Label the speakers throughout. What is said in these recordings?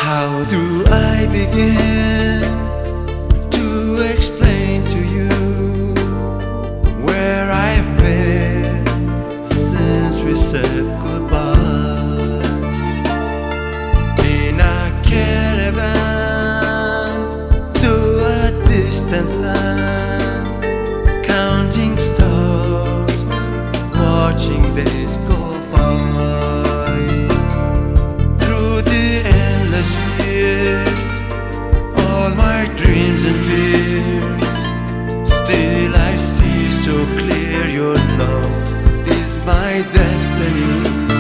Speaker 1: How do I begin to explain to you where I've been since we said goodbye? In a caravan to a distant land, counting stars, watching days go by. Years, all my dreams and fears, still I see so clear your love is my destiny.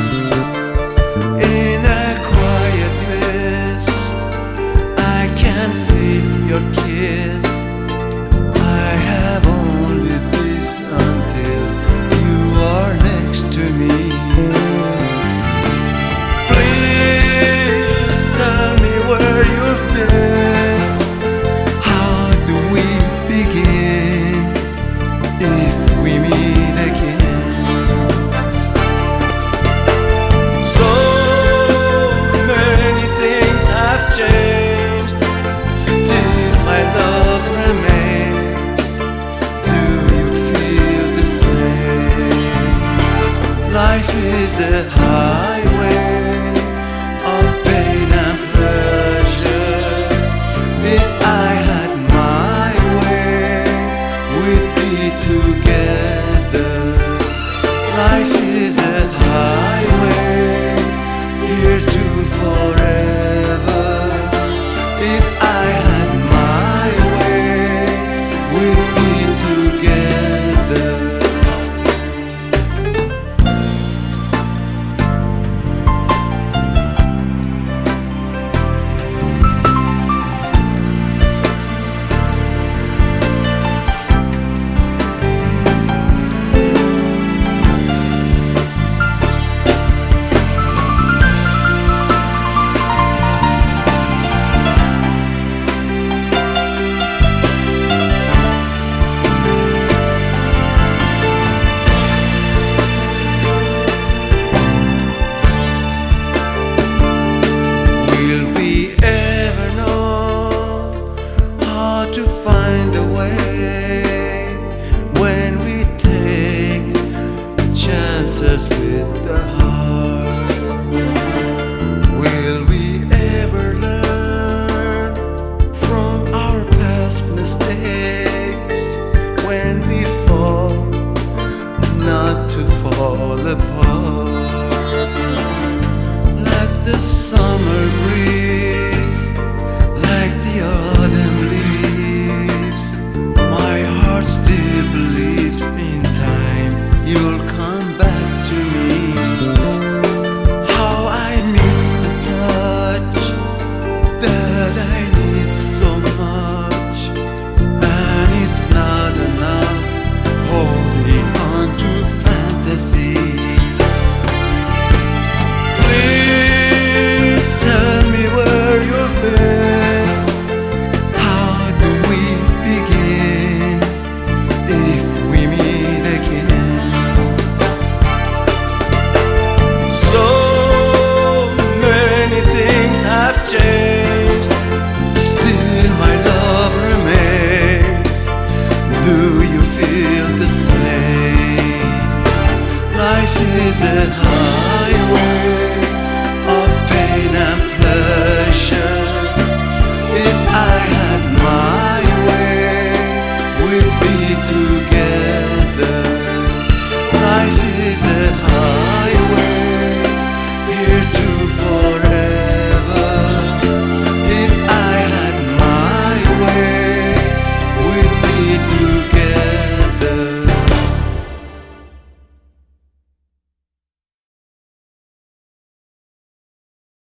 Speaker 1: In a quiet mist, I can feel your kiss. I have only this until you are next to me. Where you've been, how do we begin if we meet again? So many things have changed, still my love remains. Do you feel the same? Life is a highway of pain and pleasure. If I had my way, we'd be together. Life is a highway, here's to forever. If I had my way, we'd be together. To find a way when we take chances with the heart. Will we ever learn from our past mistakes when we fall, not to fall apart? Like the sun